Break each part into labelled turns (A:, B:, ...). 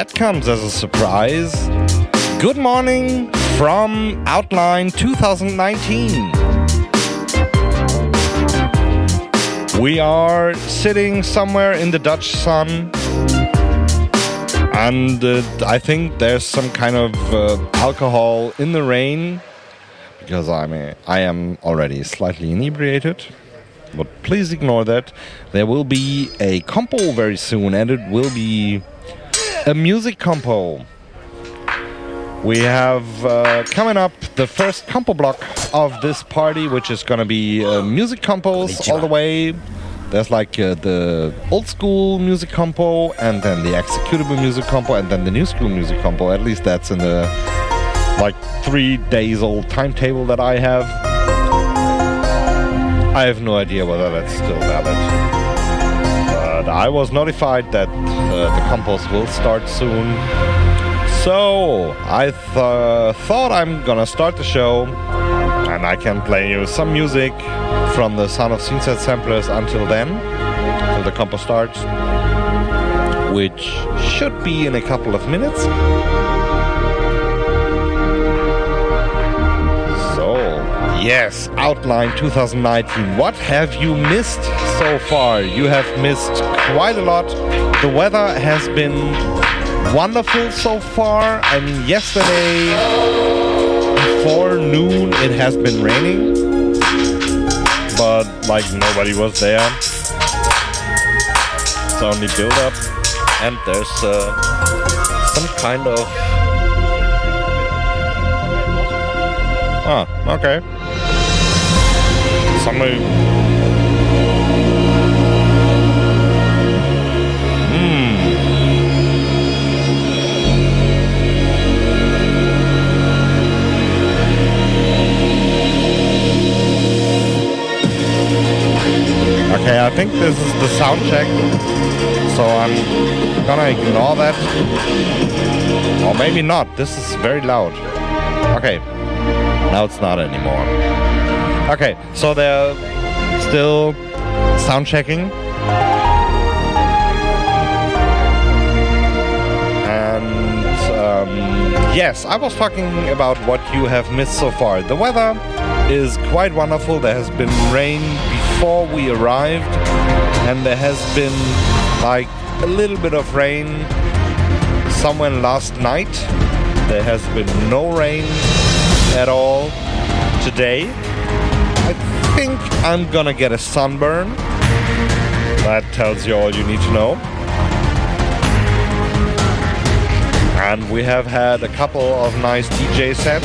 A: that comes as a surprise. Good morning from Outline 2019. We are sitting somewhere in the Dutch sun, and I think there's some kind of alcohol in the rain, because I am already slightly inebriated. But please ignore that. There will be a compo very soon, and it will be a music compo. We have coming up the first compo block of this party, which is going to be music compos all the way. There's like the old school music compo, and then the executable music compo, and then the new school music compo. At least that's in the like 3 days old timetable that I have. I have no idea whether that's still valid. But I was notified that the compos will start soon. So I thought I'm gonna start the show, and I can play you some music from the Sound of Scene Set samplers until then, till the compo starts, which should be in a couple of minutes. Yes, Outline 2019. What have you missed so far? You have missed quite a lot. The weather has been wonderful so far. I mean, yesterday before noon it has been raining, but like nobody was there. It's only build up, and there's some kind of... okay. Somebody... Okay, I think this is the sound check, so I'm gonna ignore that. Or maybe not, this is very loud. Okay, now it's not anymore. Okay, so they're still sound checking. And yes, I was talking about what you have missed so far. The weather is quite wonderful. There has been rain before we arrived, and there has been like a little bit of rain somewhere last night. There has been no rain at all today. I think I'm gonna get a sunburn. That tells you all you need to know. And we have had a couple of nice DJ sets.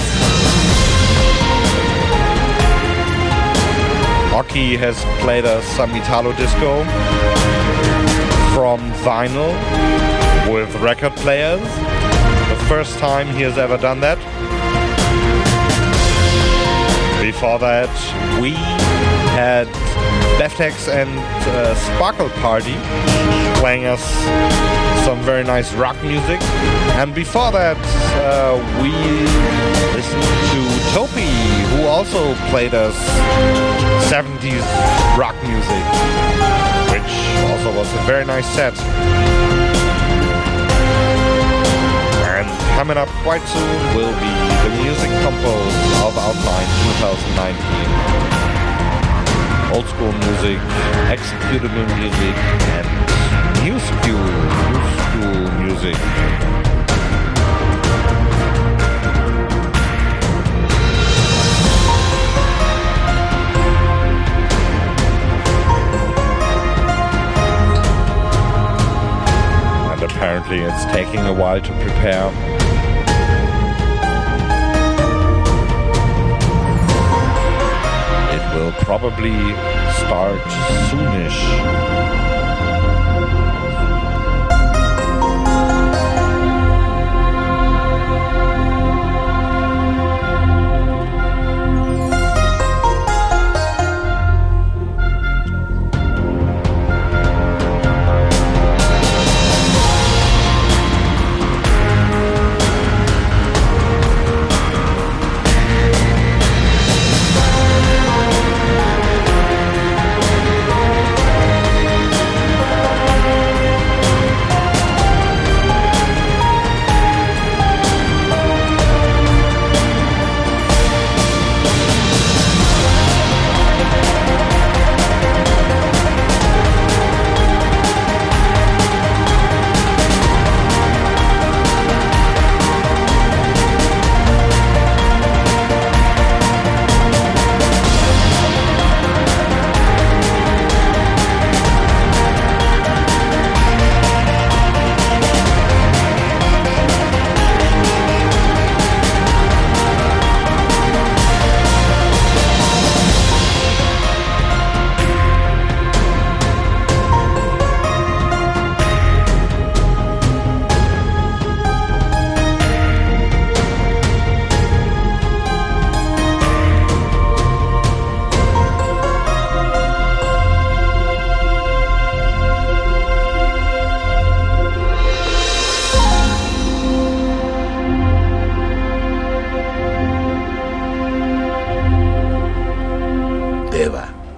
A: Oki has played us some Italo disco from vinyl with record players. The first time he has ever done that. Before that, we had Beftex and Sparkle Party playing us some very nice rock music. And before that, we listened to Topi, who also played us 70s rock music, which also was a very nice set. And coming up quite soon will be the music compos of Outline 2019. Old school music, executable music, and new school music. And apparently it's taking a while to prepare. Will probably start soonish.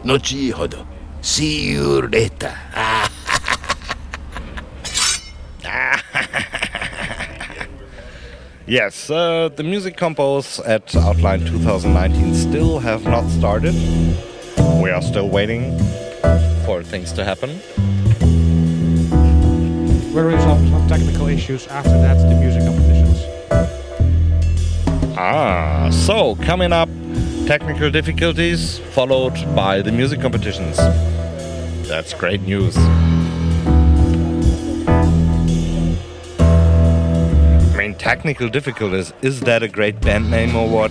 B: 後ほど See you later.
A: Yes, the music compos at Outline 2019 still have not started. We are still waiting for things to happen.
C: We'll resolve some technical issues after that, the music competitions.
A: So coming up, technical difficulties followed by the music competitions. That's great news. I mean, technical difficulties, is that a great band name or what?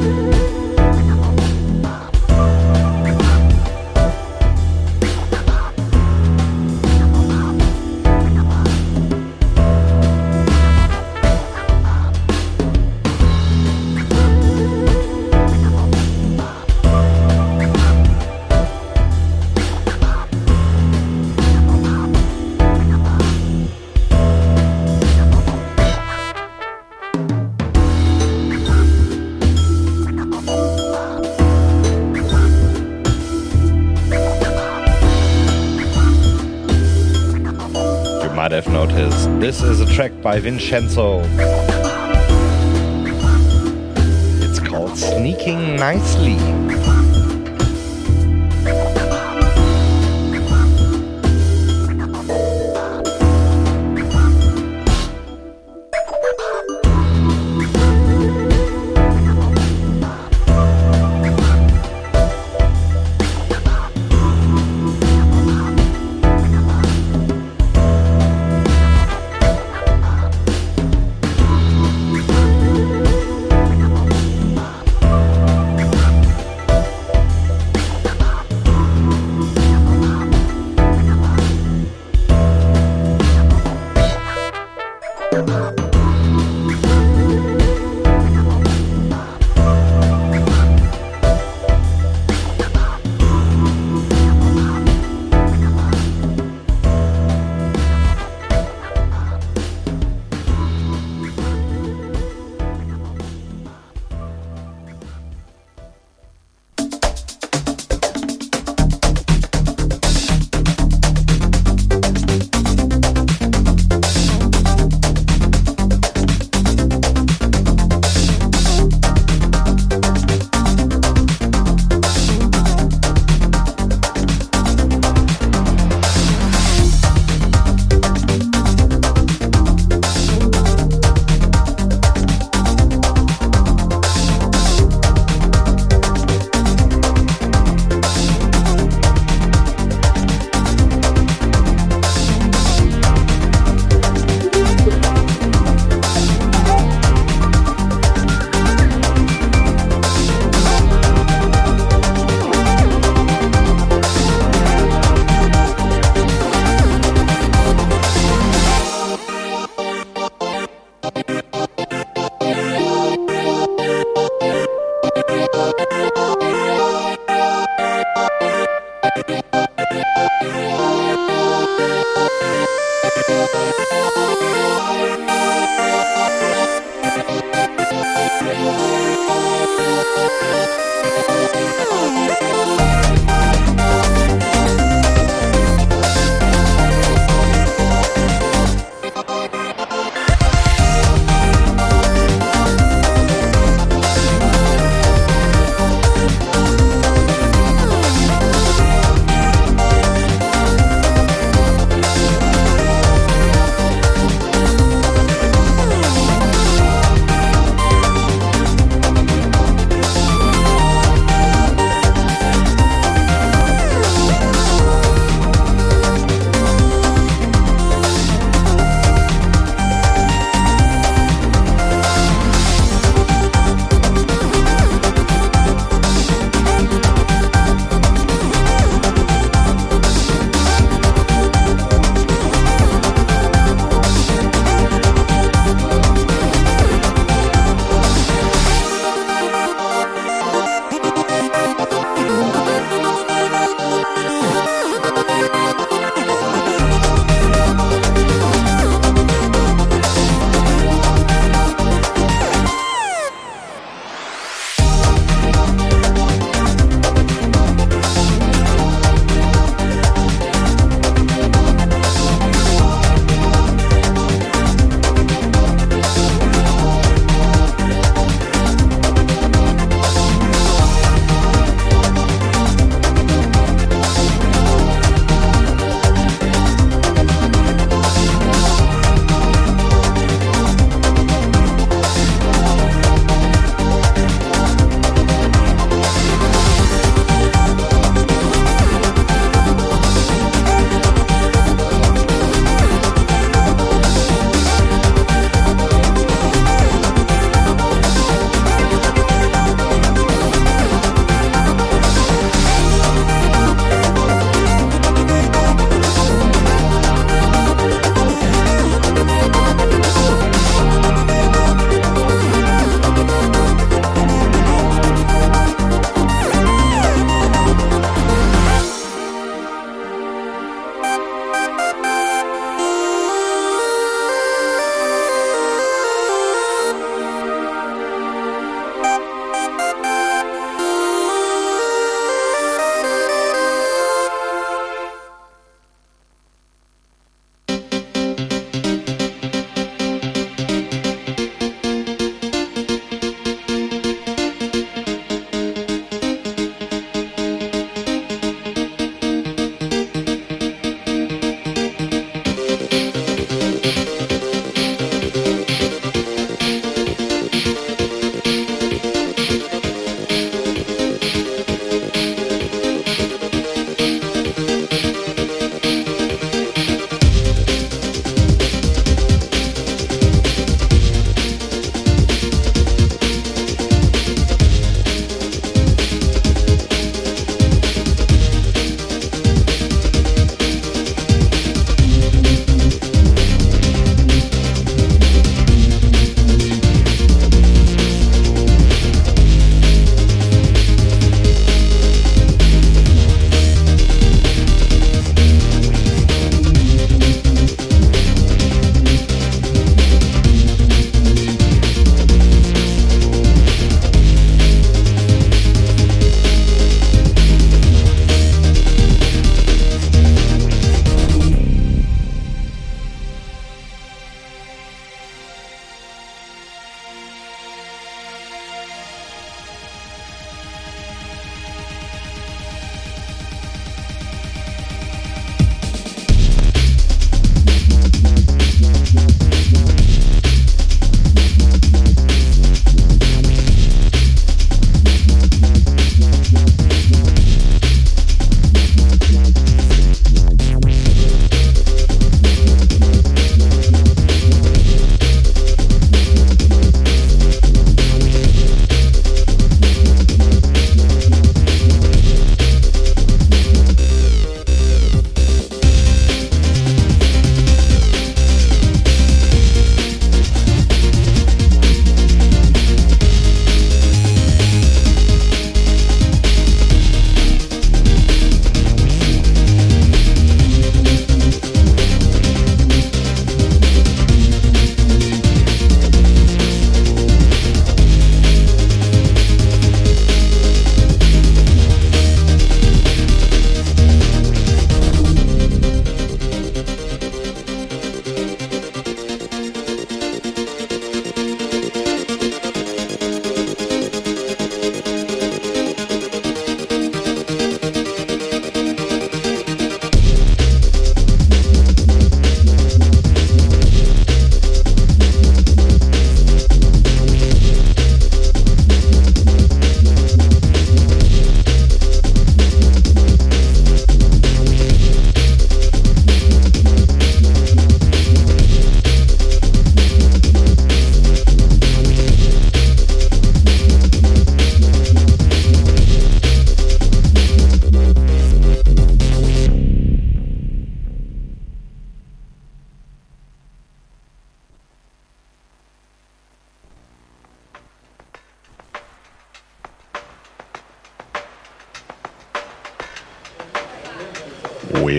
A: Might have noticed, this is a track by Vincenzo. It's called Sneaking Nicely.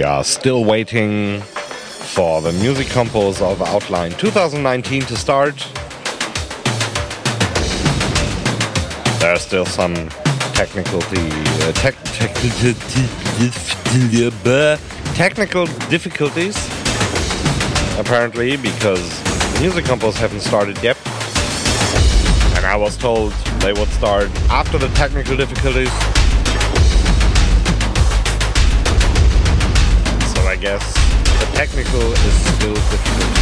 A: We are still waiting for the music compos of Outline 2019 to start. There are still some technical difficulties, apparently, because the music compos haven't started yet. And I was told they would start after the technical difficulties. So I guess the technical is still difficult.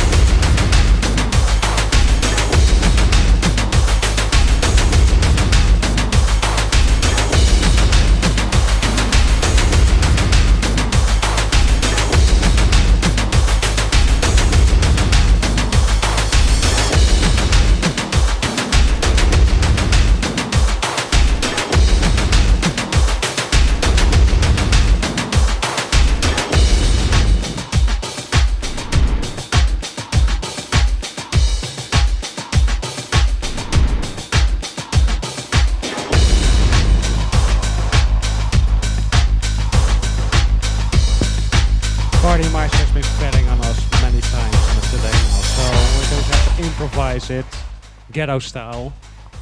C: Party Mice has been betting on us many times today now, so we're going to have to improvise it, ghetto style.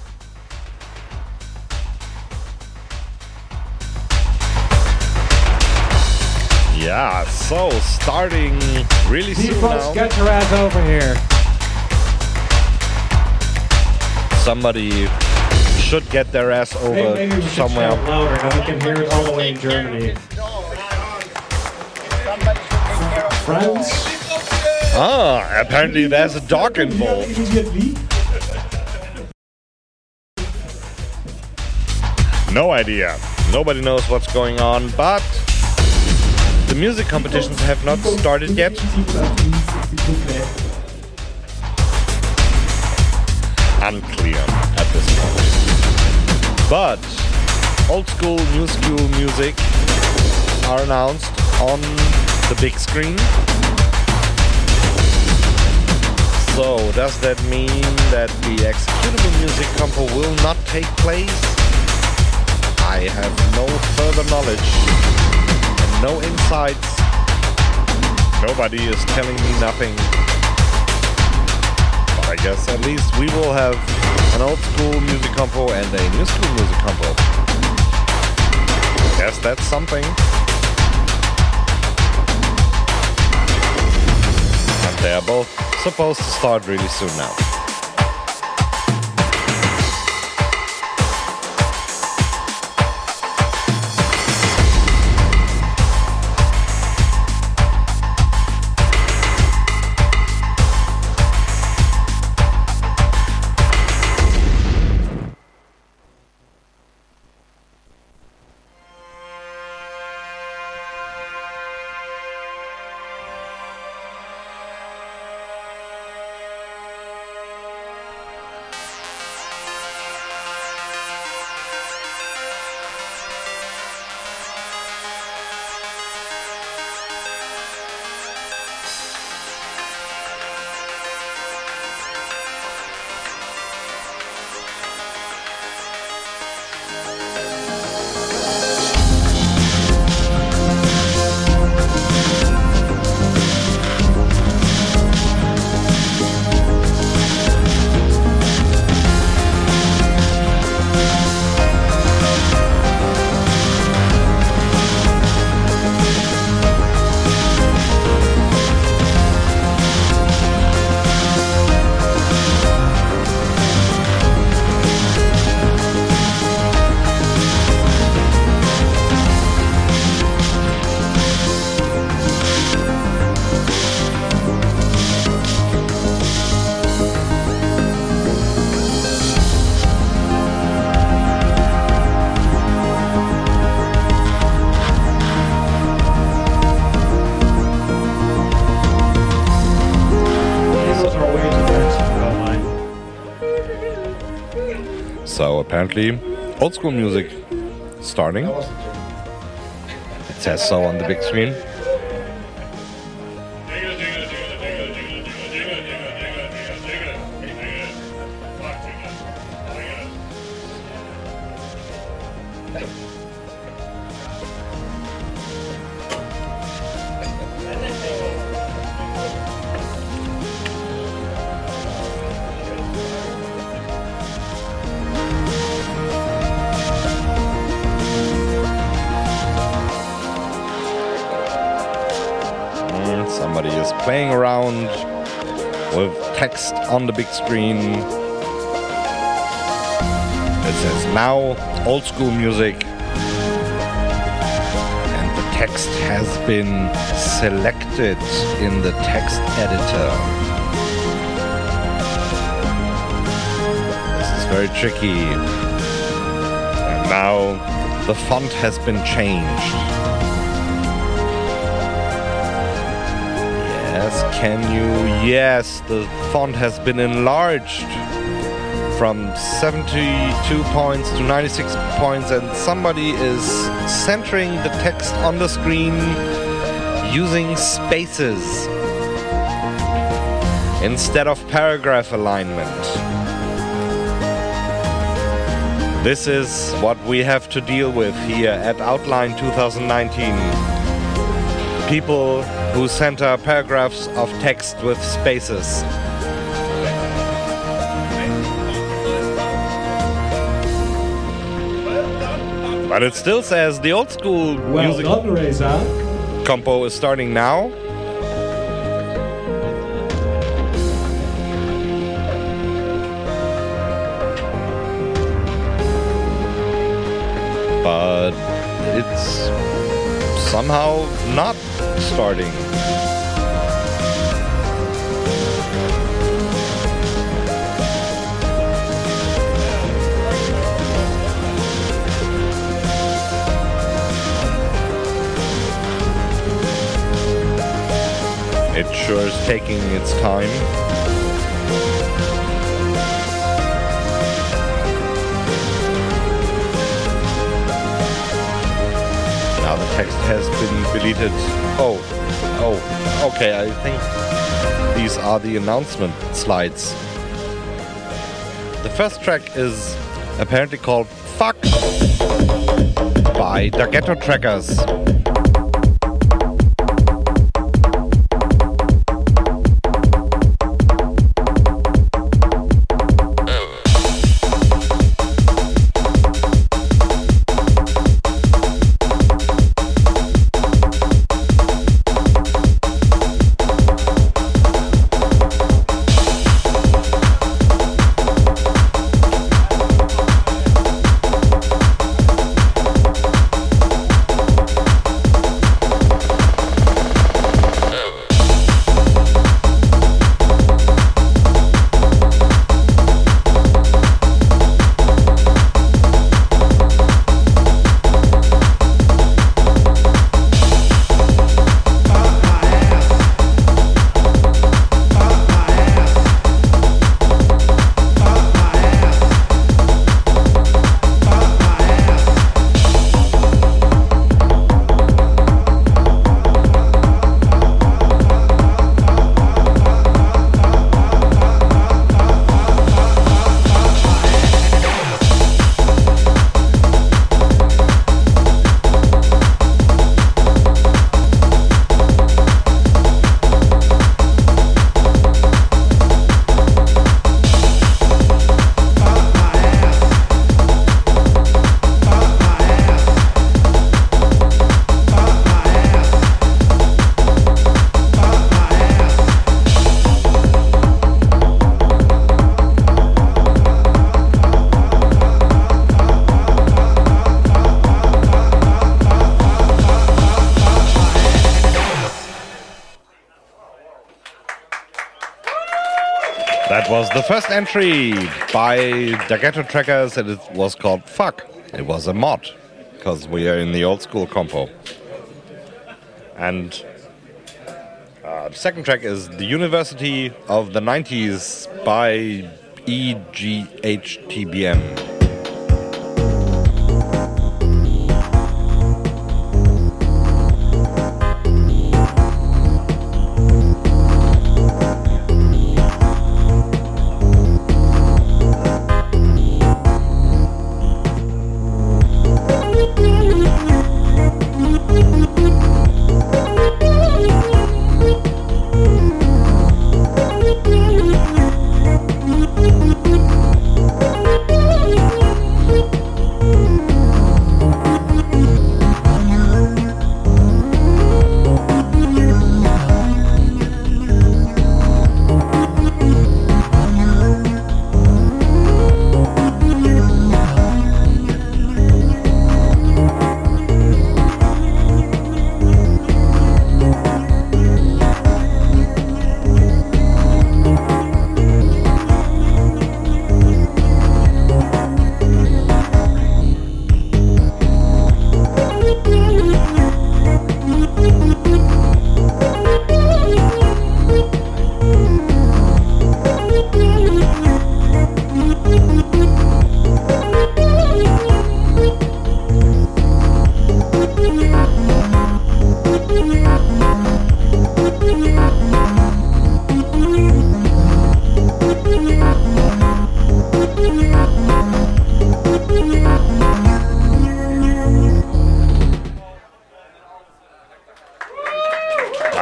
A: Yeah, so starting really soon now.
C: Get your ass over here.
A: Somebody should get their ass over
C: Maybe we should
A: somewhere.
C: shout louder, then we can hear it all the way in Germany. Friends?
A: Ah, apparently there's a dog involved. No idea. Nobody knows what's going on, but the music competitions have not started yet. Unclear at this point. But old school, new school music are announced on the big screen. So does that mean that the executable music compo will not take place? I have no further knowledge and no insights. Nobody is telling me nothing. But I guess at least we will have an old school music compo and a new school music compo. Guess that's something. And they are both supposed to start really soon now. So apparently, old school music starting. It says so on the big screen. somebody is playing around with text on the big screen. It says now old school music, and the text has been selected in the text editor. This is very tricky. And now the font has been changed. Yes, can you? Yes, the font has been enlarged from 72 points to 96 points, and somebody is centering the text on the screen using spaces instead of paragraph alignment. This is what we have to deal with here at Outline 2019. People who center paragraphs of text with spaces. But it still says the old school music
C: done, Reza.
A: compo is starting now. But it's somehow not starting. It sure is taking its time. Now the text has been deleted. Oh, okay, I think these are the announcement slides. The first track is apparently called Fuck by the Ghetto Trackers. That was the first entry by the Ghetto Trackers, and it was called Fuck. It was a mod, because we are in the old school compo. And the second track is The University of the 90s by EGHTBM.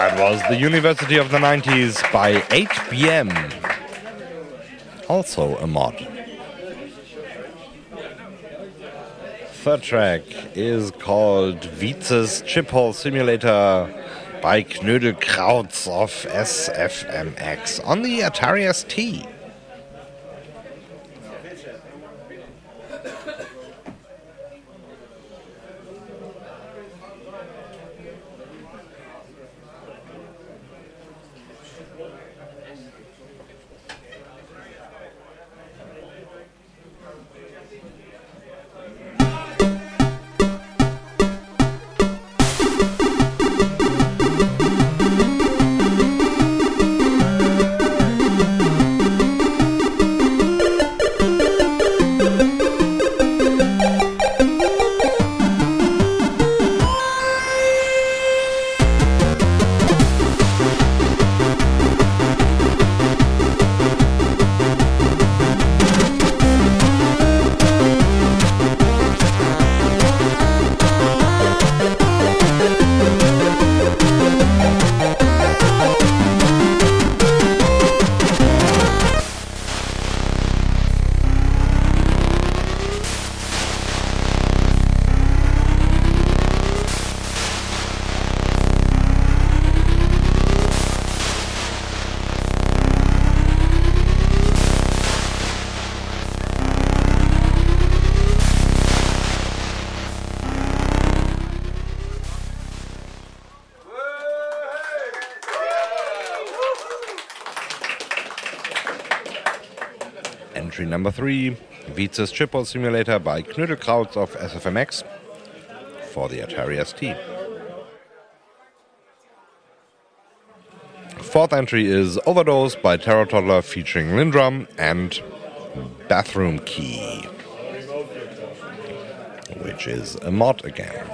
A: That was the University of the 90s by 8BM. Also a mod. Third track is called Witzes Chiphole Simulator by Knödelkrautz of SFMX on the Atari ST. Entry number 3, Witzes Chiphole Simulator by Knödelkrautz of SFMX for the Atari ST. Fourth entry is Overdose by Terror Toddler featuring Lindrum and Bathroom Key, which is a mod again.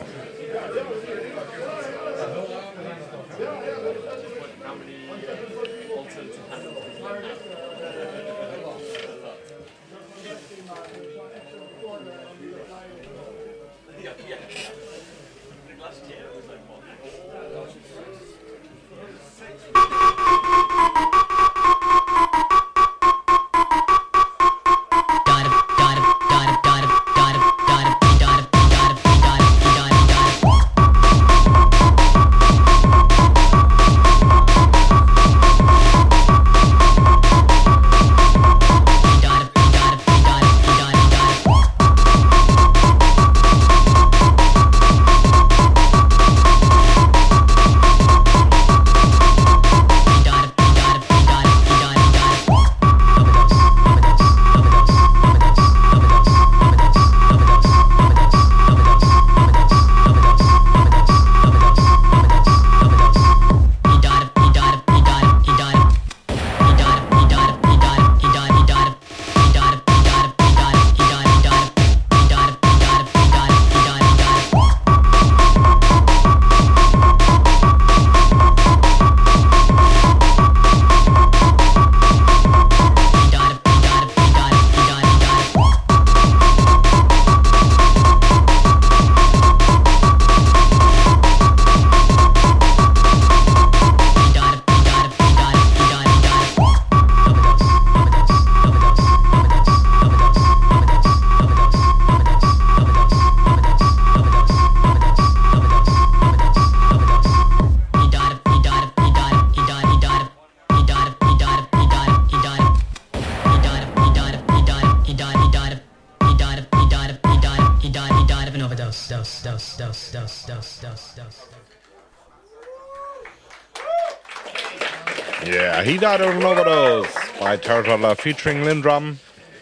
A: Yeah, he died of an overdose by Terror Toddler featuring Lindrum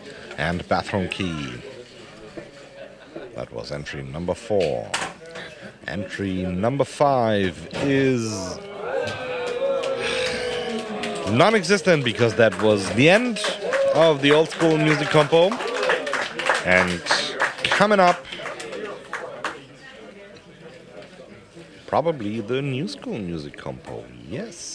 A: and Bathroom Key. That was entry number 4. Entry number 5 is non-existent because that was the end of the old school music compo. And coming up, probably the new school music compo. Yes.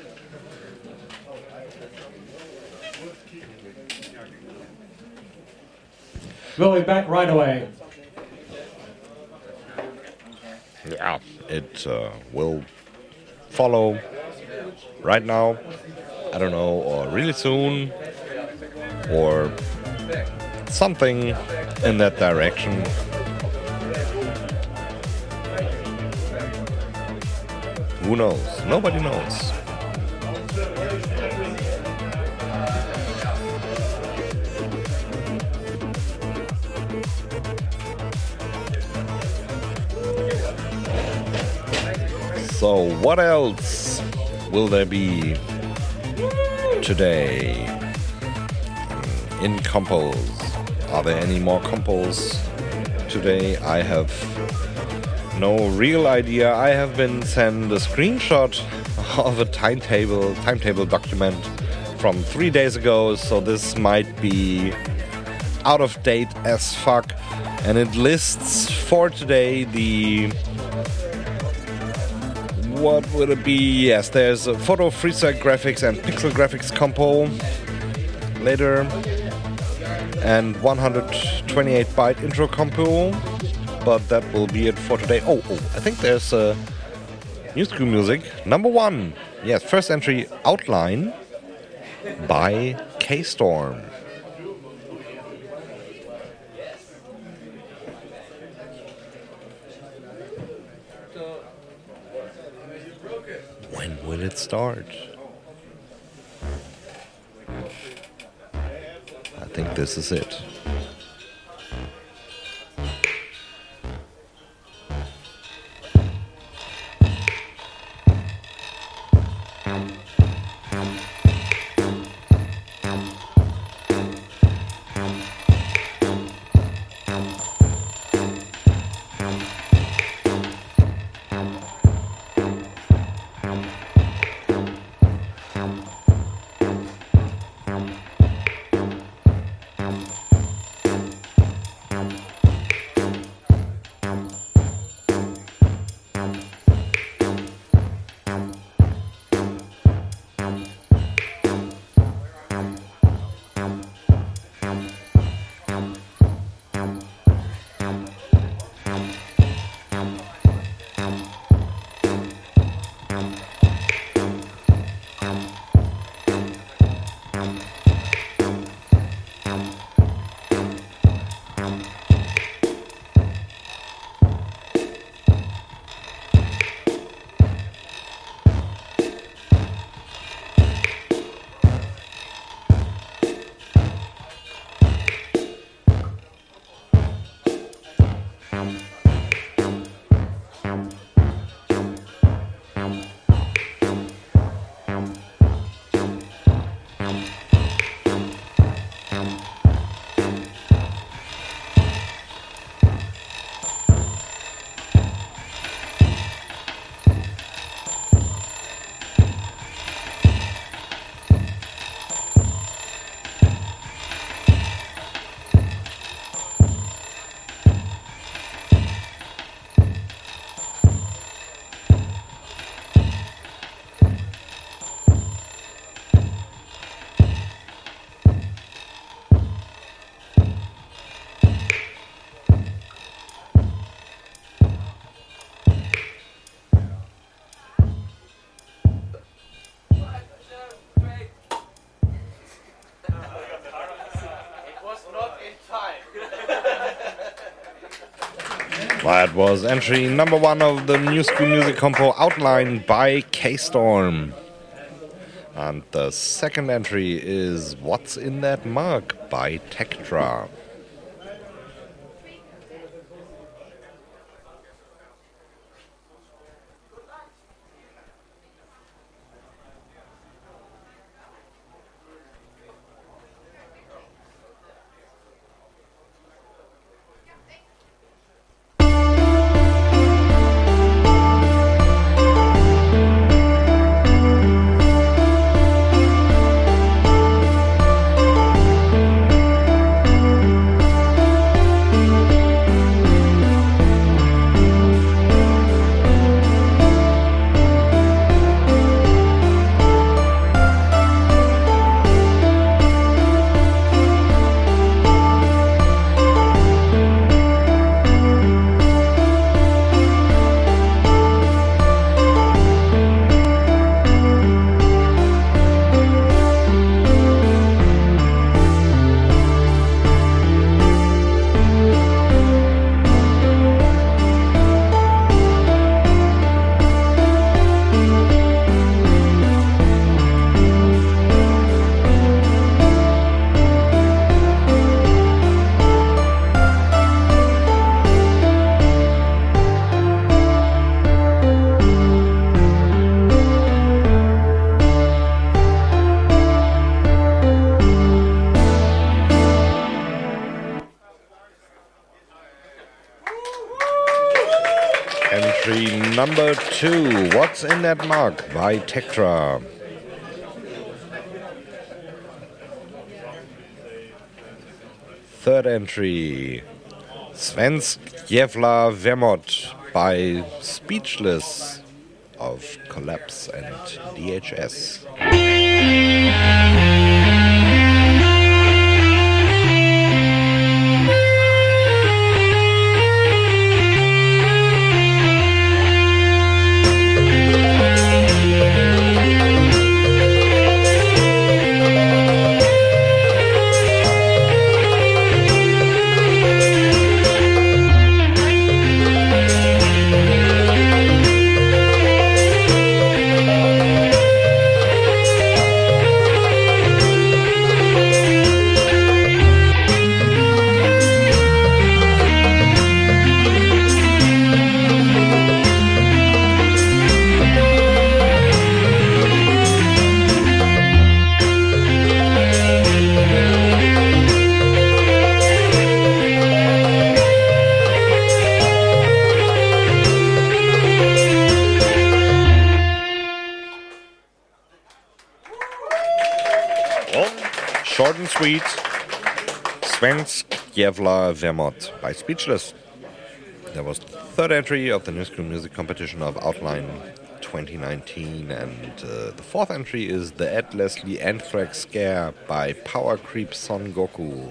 C: We'll be back right away.
A: Yeah, it will follow right now, I don't know, or really soon, or something in that direction. Who knows? Nobody knows. So what else will there be today in compos? Are there any more compos today? I have no real idea. I have been sent a screenshot of a timetable document from 3 days ago, so this might be out of date as fuck. And it lists for today the... What would it be? Yes, there's a photo, freestyle graphics and pixel graphics compo later, and 128-byte intro compo. But that will be it for today. Oh, I think there's New School Music number 1. Yes, first entry, Outline by K-Storm. When will it start? I think this is it. That was entry number 1 of the New School Music compo, Outline by K-Storm. And the second entry is What's in That Mug by Tektra. number 2, What's in That Mug by Tektra. Third entry, Svensk Jævla Vemod by Speechless of Collapse and DHS. Short and sweet, Svensk Jævla Vemod by Speechless. That was the third entry of the New School Music Competition of Outline 2019, and the fourth entry is the Ed Leslie Anthrax Scare by Power Creep Son Goku.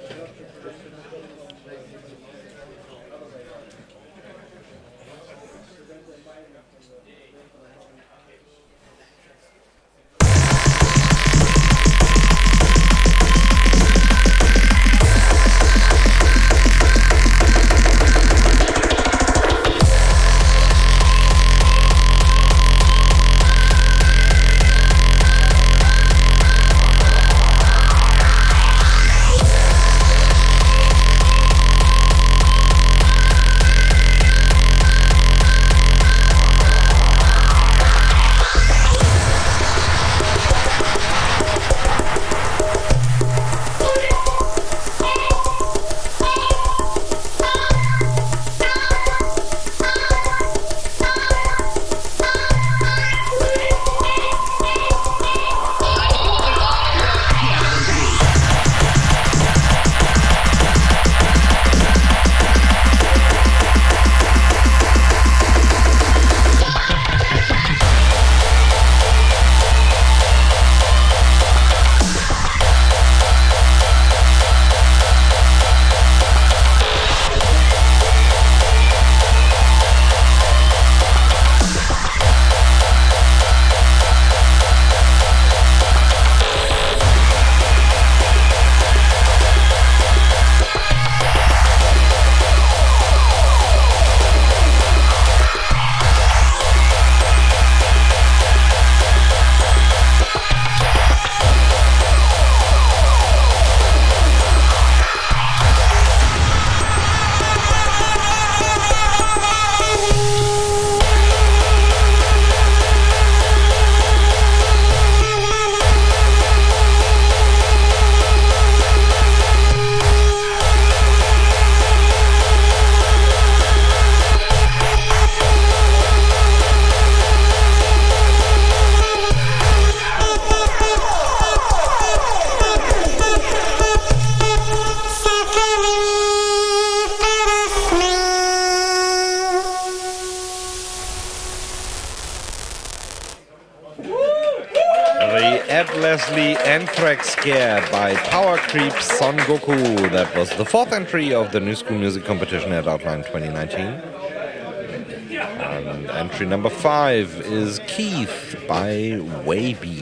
A: Ed Leslie Anthrax Scare by Power Creep Son Goku. That was the fourth entry of the New School Music Competition at Outline 2019. And entry number 5 is Keith by Wavy.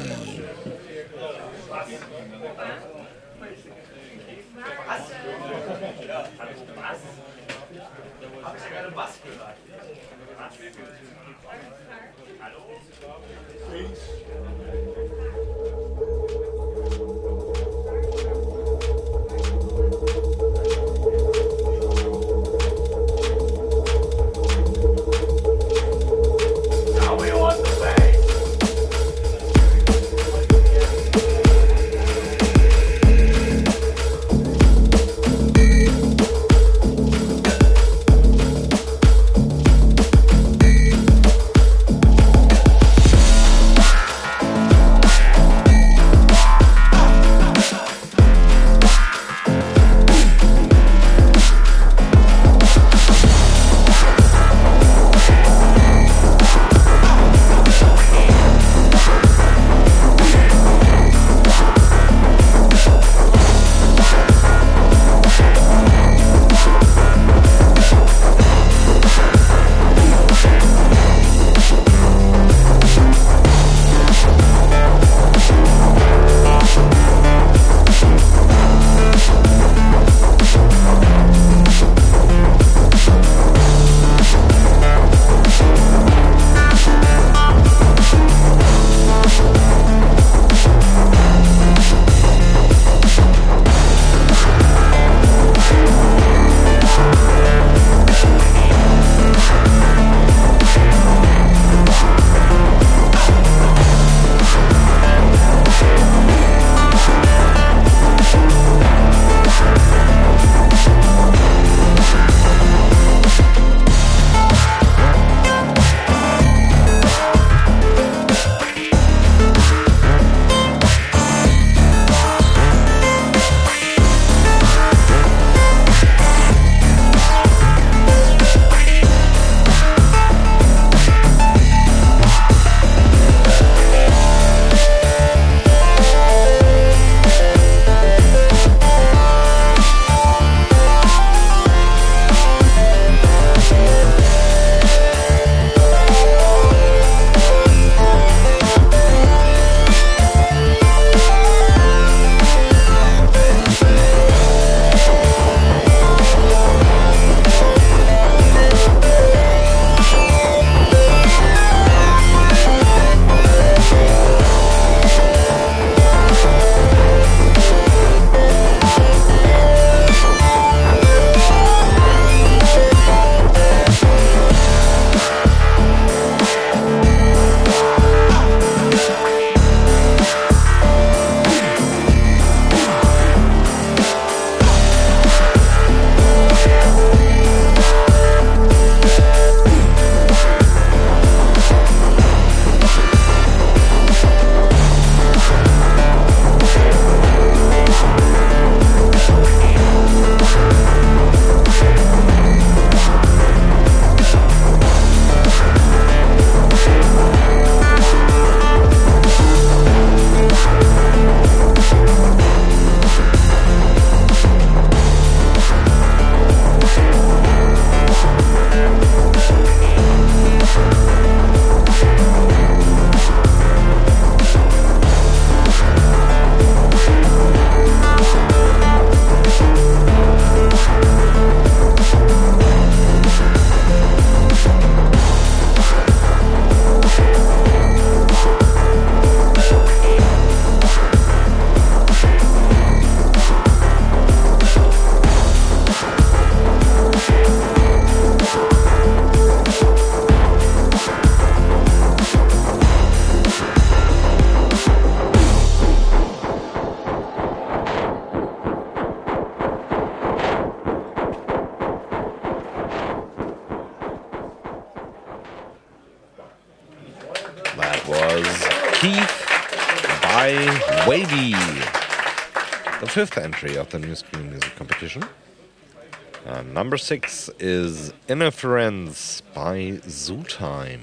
A: Keith by Wavy. The fifth entry of the New Screen Music Competition. Number 6 is Interference by Zootime.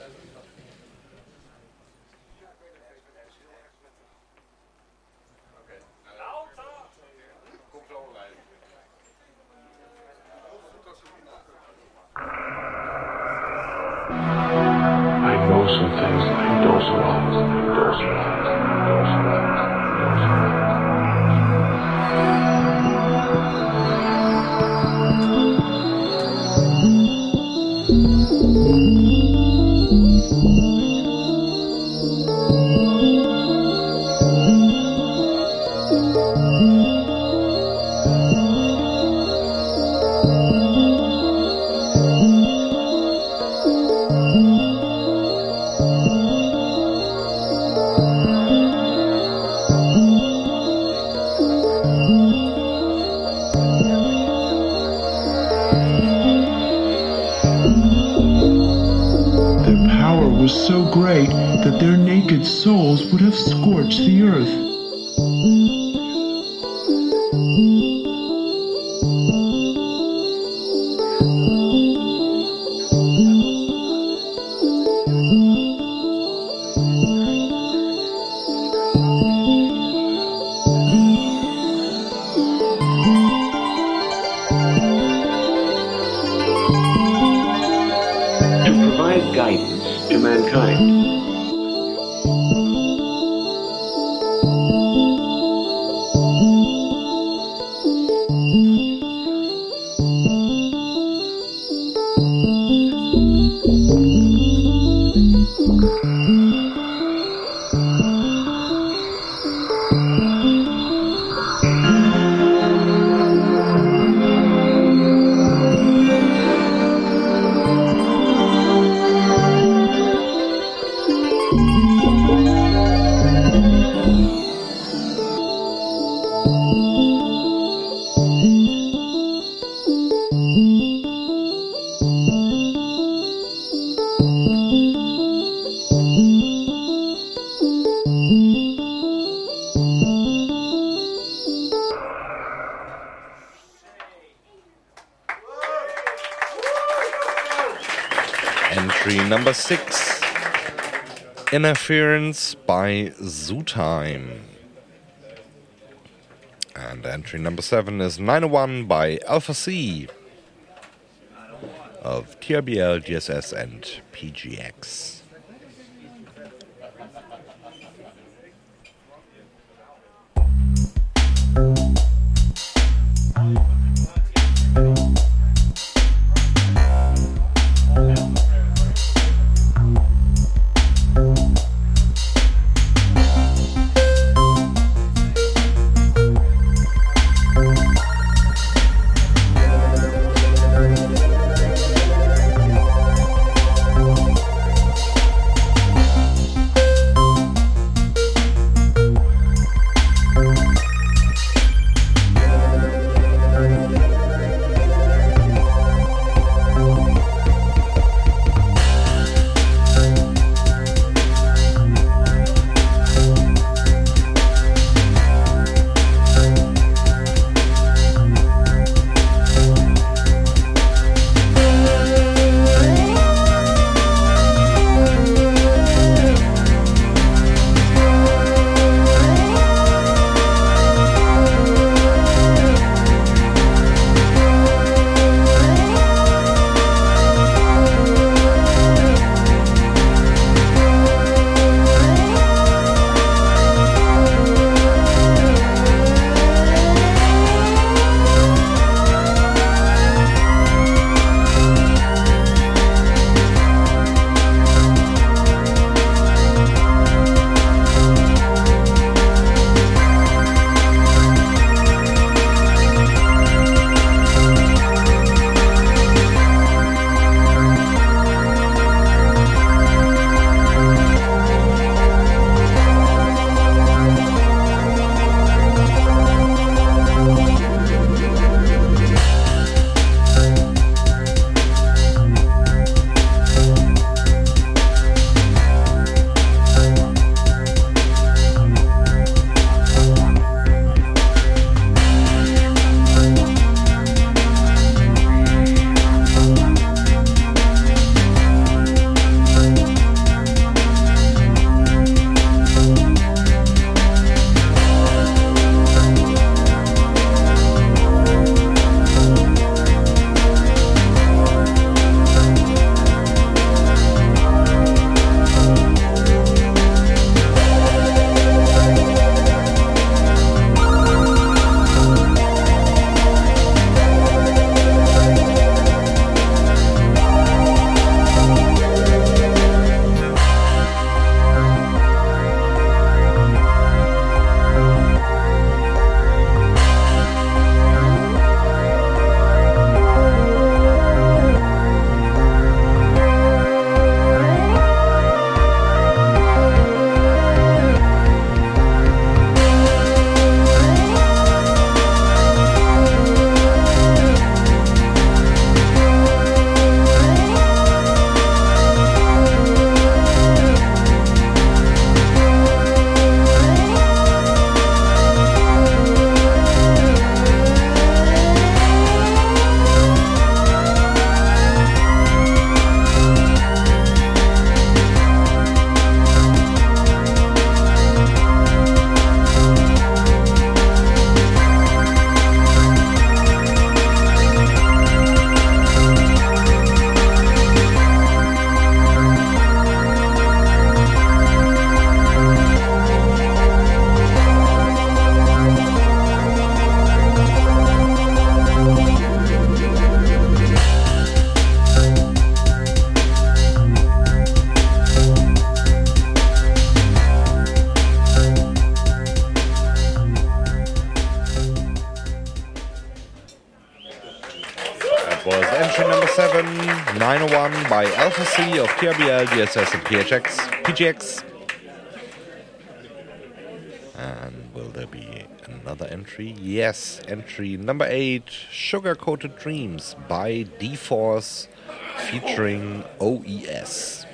D: I know some things like those lies, those lies, those lies, those lies.
E: Was so great that their naked souls would have scorched the earth.
D: To provide guidance to mankind.
A: Entry number 6, Interference by Zootime. And entry number 7 is 901 by Alpha C of TRBL, GSS and PGX. Entry number 7, 901 by Alpha C of TRBL, DSS, and PGX. And will there be another entry? Yes, entry number 8, Sugar Coated Dreams by D-Force featuring OES.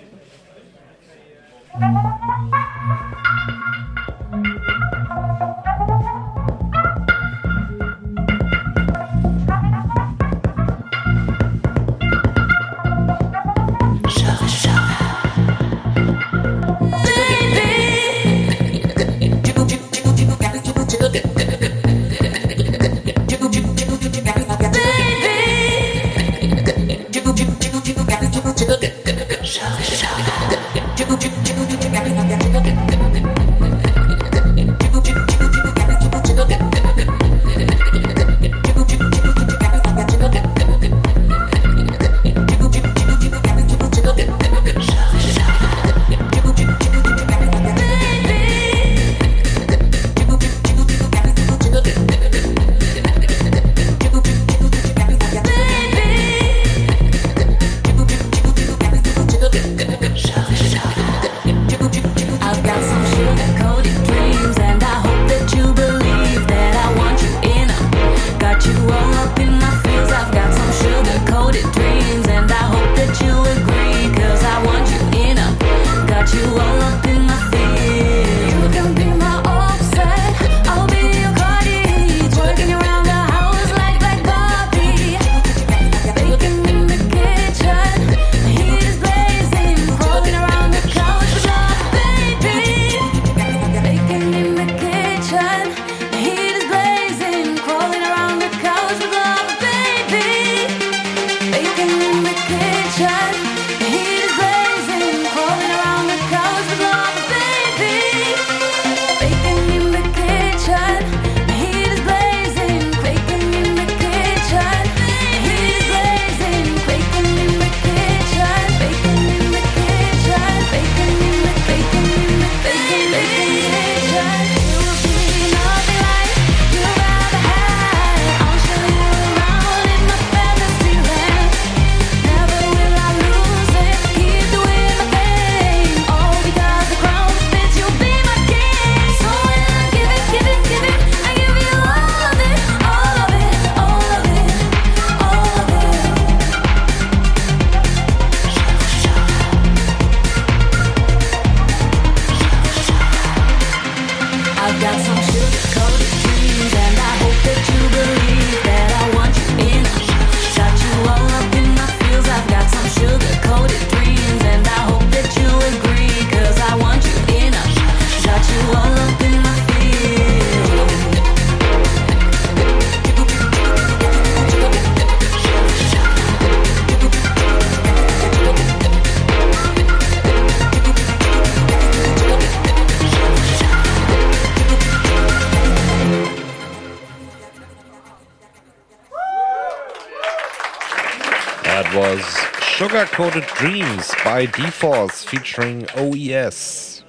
A: Sugar Coated Dreams by D-Force featuring OES.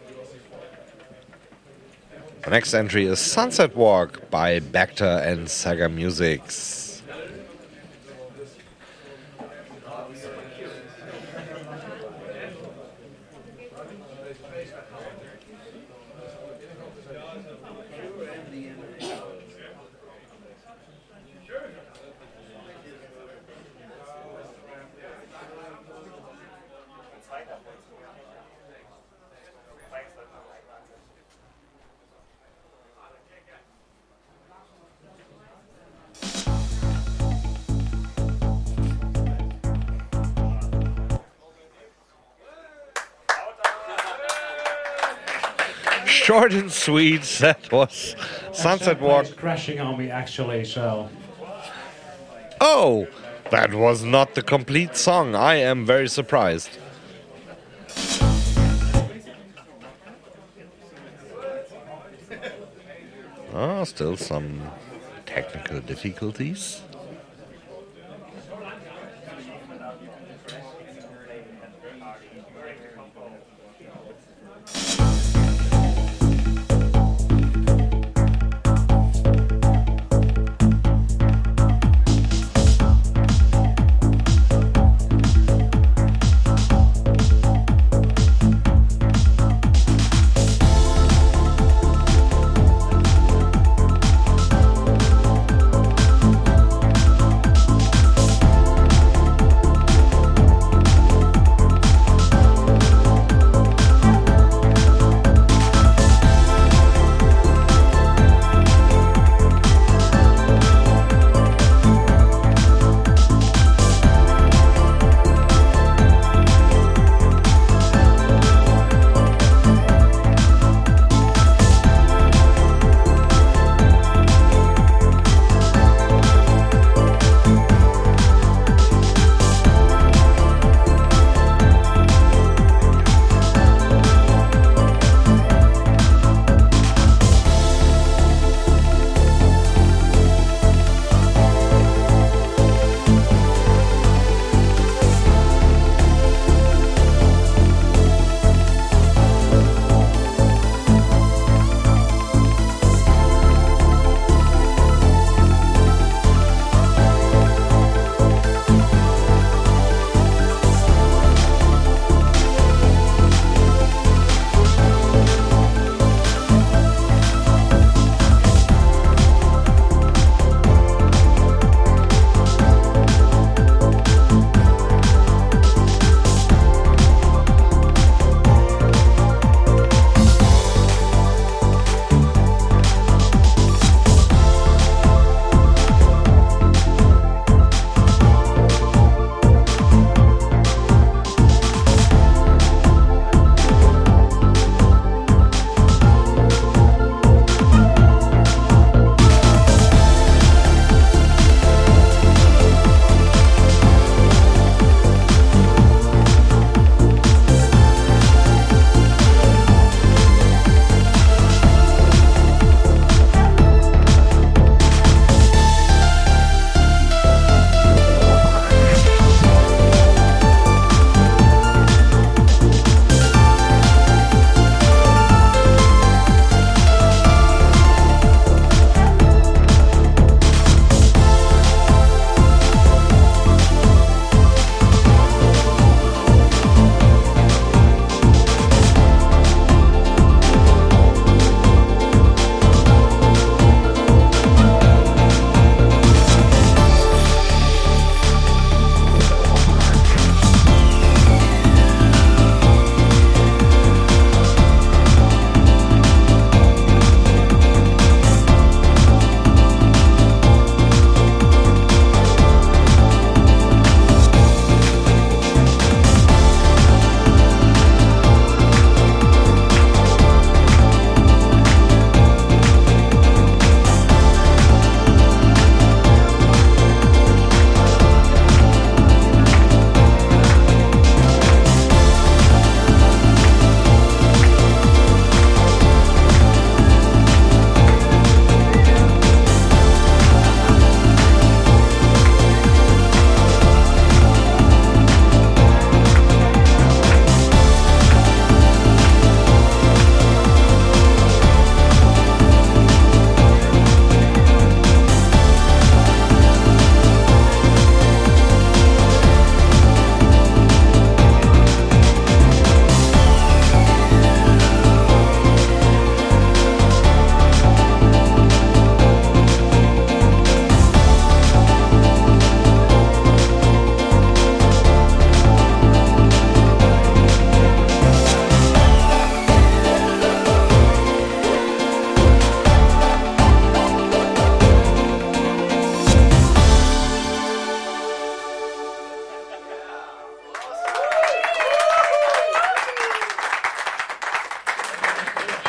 A: The next entry is Sunset Walk by Bacta and Saga Musics. Short and sweet, that was Sunset Walk.
C: Crashing on me, actually, so.
A: Oh, that was not the complete song. I am very surprised. Oh, still some technical difficulties.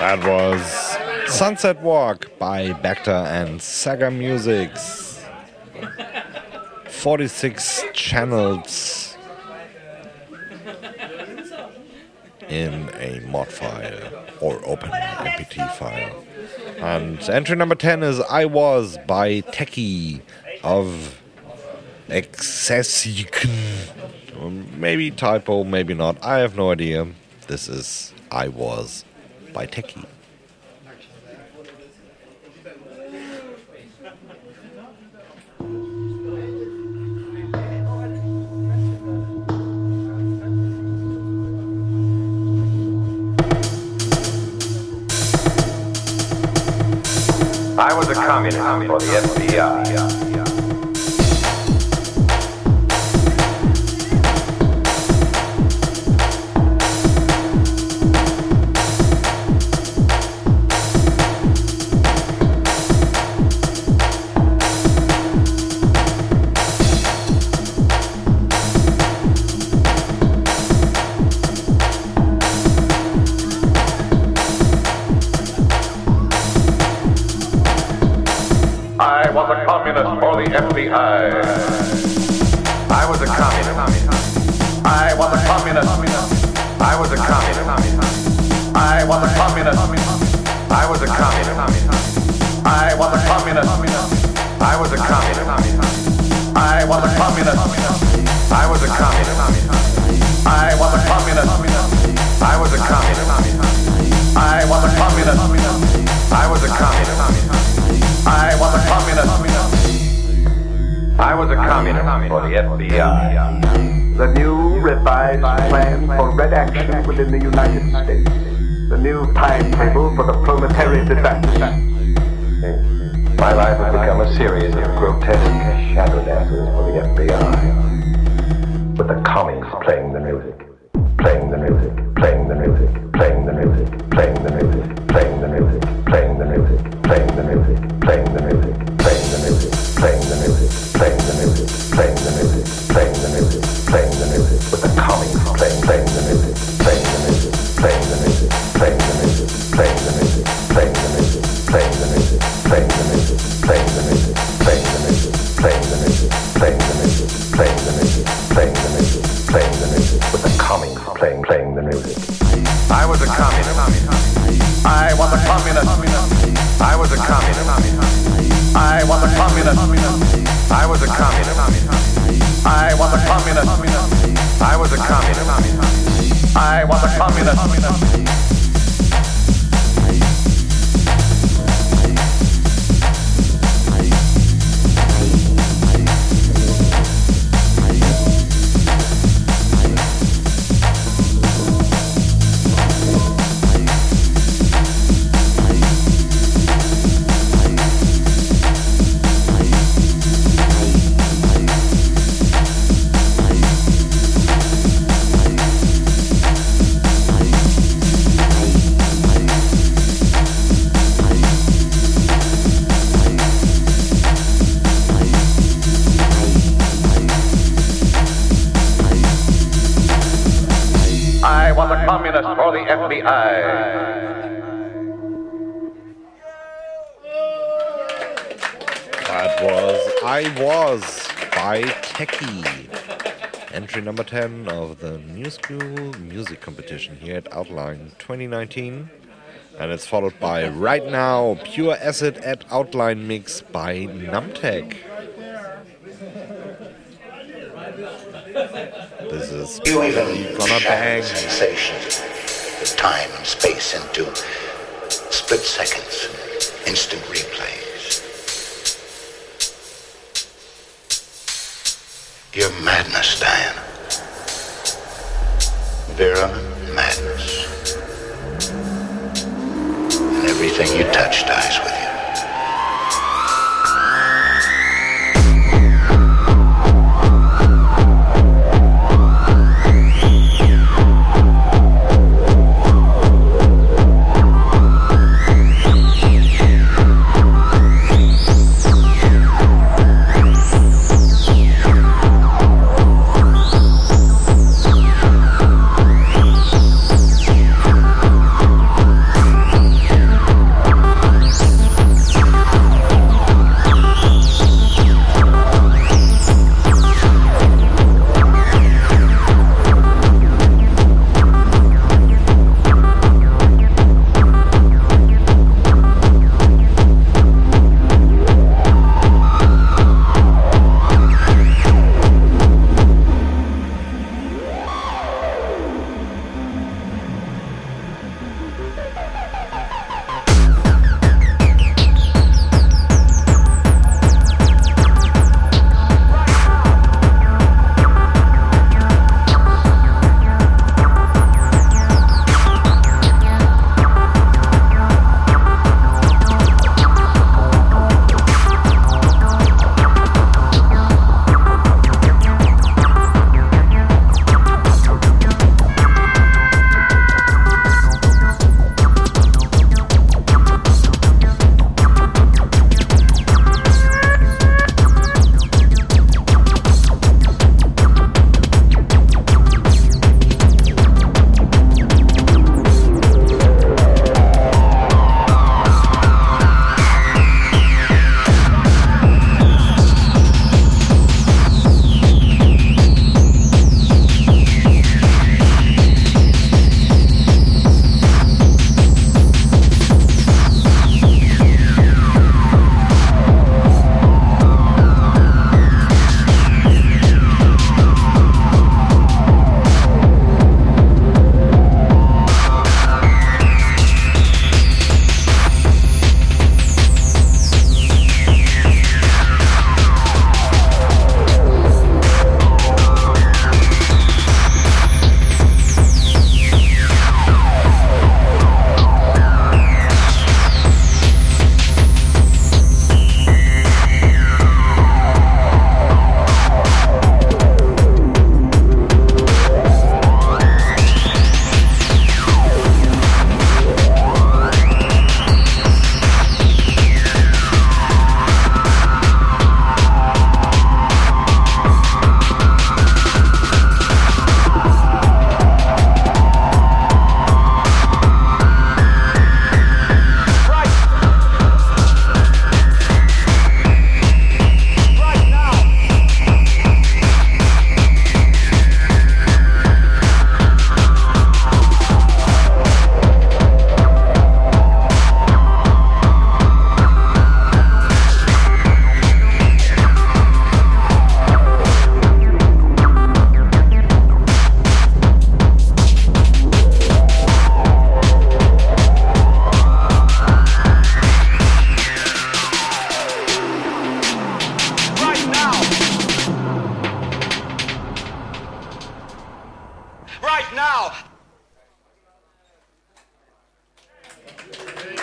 A: That was Sunset Walk by Bacta and Saga Musics. 46 channels in a mod file or open MPT file. And entry number 10 is I Was by Techie of Excessiken. Maybe typo, maybe not. I have no idea. This is I Was by Techie.
F: I was a communist for the FBI. I was a communist for the FBI. I was a communist. I was a communist. I was a communist. I was a communist. I was a communist. I was a communist. I was a communist. I was a communist. I was a communist. I was a communist. I was a communist. I was a communist. I was a communist. I was a communist. I was a communist for the FBI.
G: The new revised plan for red action within the United States. The new timetable for the proletariat disaster.
F: My life has become a series of grotesque shadow dances for the FBI. With the commies playing the music. Playing the music. Playing the music. Playing the music. Playing the music. Playing the music. Playing the music. Playing the music. Playing the music, playing the music, playing the music, playing the music, playing the music, playing the music, playing the music, with the commies playing the music, playing the music, playing the music, playing the music, playing the music, playing the music, playing the music, playing the music, playing the music, playing the music, playing the music, playing the music, playing the music, playing the music, playing the music, with the commies playing the music. I was a communist. I was a communist. I was a communist. I was a communist. I was a communist. I was a communist. I was a communist. I was a communist. I was a communist for the FBI.
A: That was I Was by Techie. Entry number 10 of the New School Music Competition here at Outline 2019. And it's followed by Right Now, Pure Acid at Outline Mix by Numtech. This is probably gonna bang.
B: Sensations of time and space into split seconds, instant replays. Your madness, Diana. Virulent madness. And everything you touch dies with you.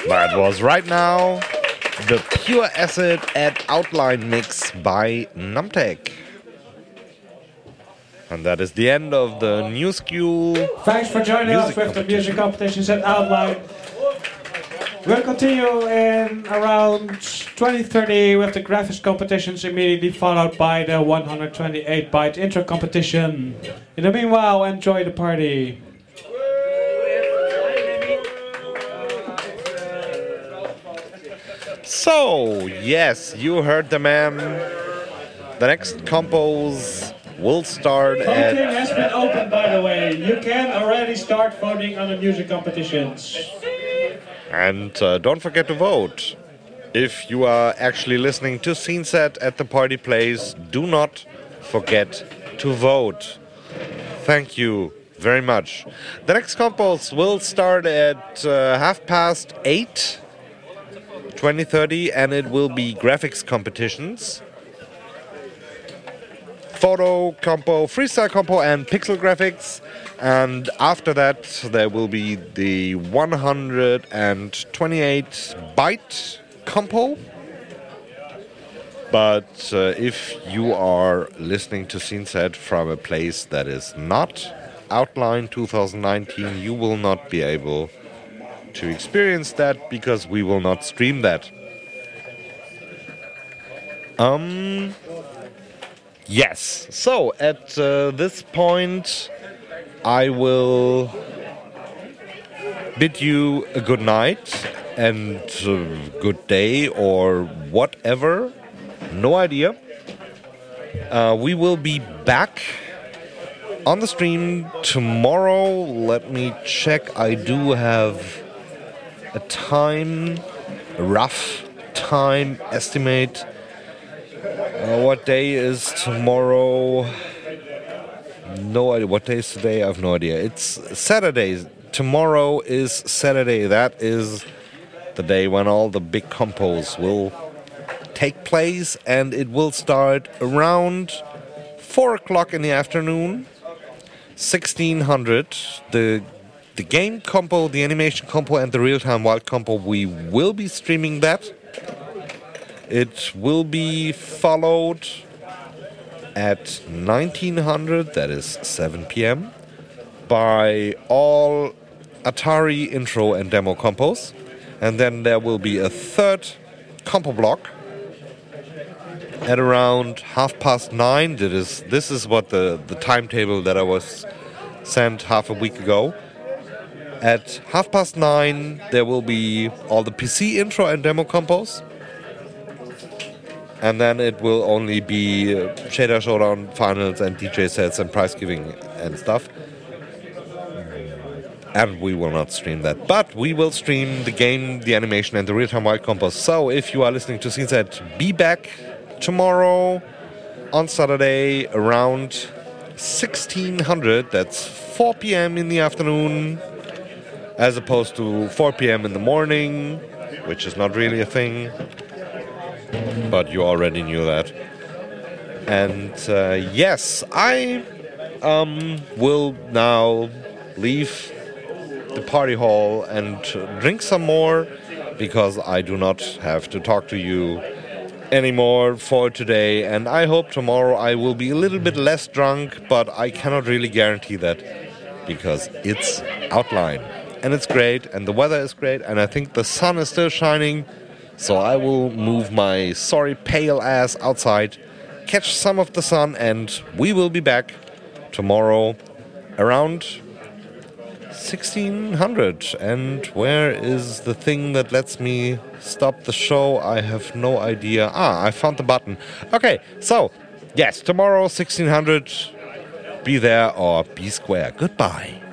A: That was right now the Pure Acid at Outline mix by Numtech. And that is the end of the New School.
C: Thanks for joining us with the music competitions at Outline. We'll continue in around 2030 with the graphics competitions, immediately followed by the 128-byte intro competition. In the meanwhile, enjoy the party.
A: So, yes, you heard the man. The next compos will start at...
C: Voting has been opened, by the way. You can already start voting on the music competitions.
A: And don't forget to vote. If you are actually listening to Scene Set at the party place, do not forget to vote. Thank you very much. The next compos will start at 8:30, 2030, and it will be graphics competitions. Photo compo, freestyle compo, and pixel graphics. And after that, there will be the 128-byte compo. But if you are listening to Scene Set from a place that is not Outline 2019, you will not be able to experience that because we will not stream that. Yes. So at this point, I will bid you a good night and good day or whatever. No idea. We will be back on the stream tomorrow. Let me check. I do have a rough time estimate. What day is tomorrow? No idea. What day is today? I have no idea. It's Saturday. Tomorrow is Saturday. That is the day when all the big compos will take place, and it will start around 4 o'clock in the afternoon, 1600. The game compo, the animation compo, and the real-time wild compo, we will be streaming that. It will be followed at 1900, that is 7 p.m., by all Atari intro and demo compos. And then there will be a third compo block at around 9:30. This is what the timetable that I was sent half a week ago. At 9:30, there will be all the PC intro and demo compos. And then it will only be Shader Showdown finals and DJ sets and prize giving and stuff. And we will not stream that. But we will stream the game, the animation, and the real-time wild compos. So if you are listening to Scene Set, be back tomorrow on Saturday around 1600. That's 4 p.m. in the afternoon, as opposed to 4 p.m. in the morning, which is not really a thing. But you already knew that. And yes, I will now leave the party hall and drink some more, because I do not have to talk to you anymore for today. And I hope tomorrow I will be a little bit less drunk, but I cannot really guarantee that, because it's Outline. And it's great, and the weather is great, and I think the sun is still shining. So I will move my sorry pale ass outside, catch some of the sun, and we will be back tomorrow around 1600. And where is the thing that lets me stop the show? I have no idea. I found the button. Okay, so yes, tomorrow 1600. Be there or be square. Goodbye.